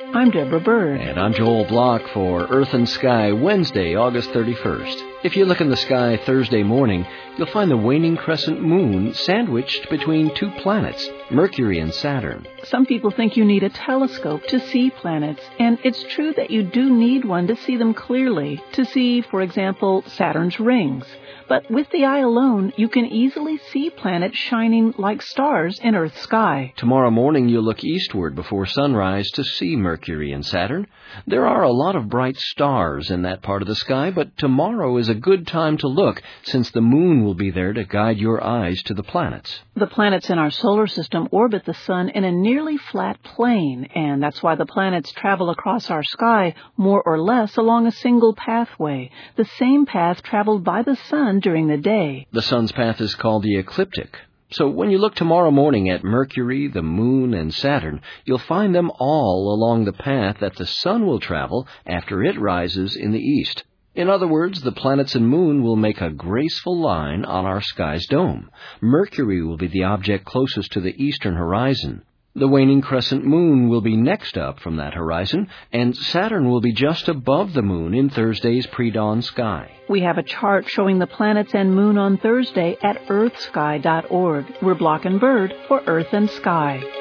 I'm Deborah Bird. And I'm Joel Block for Earth and Sky, Wednesday, August 31st. If you look in the sky Thursday morning, you'll find the waning crescent moon sandwiched between two planets, Mercury and Saturn. Some people think you need a telescope to see planets, and it's true that you do need one to see them clearly, to see, for example, Saturn's rings. But with the eye alone, you can easily see planets shining like stars in Earth's sky. Tomorrow morning, you'll look eastward before sunrise to see Mercury and Saturn. There are a lot of bright stars in that part of the sky, but tomorrow is a good time to look, since the moon will be there to guide your eyes to the planets. The planets in our solar system orbit the sun in a nearly flat plane, and that's why the planets travel across our sky more or less along a single pathway, the same path traveled by the sun during the day. The sun's path is called the ecliptic. So when you look tomorrow morning at Mercury, the moon, and Saturn, you'll find them all along the path that the sun will travel after it rises in the east. In other words, the planets and moon will make a graceful line on our sky's dome. Mercury will be the object closest to the eastern horizon. The waning crescent moon will be next up from that horizon, and Saturn will be just above the moon in Thursday's pre-dawn sky. We have a chart showing the planets and moon on Thursday at earthsky.org. We're Block and Bird for Earth and Sky.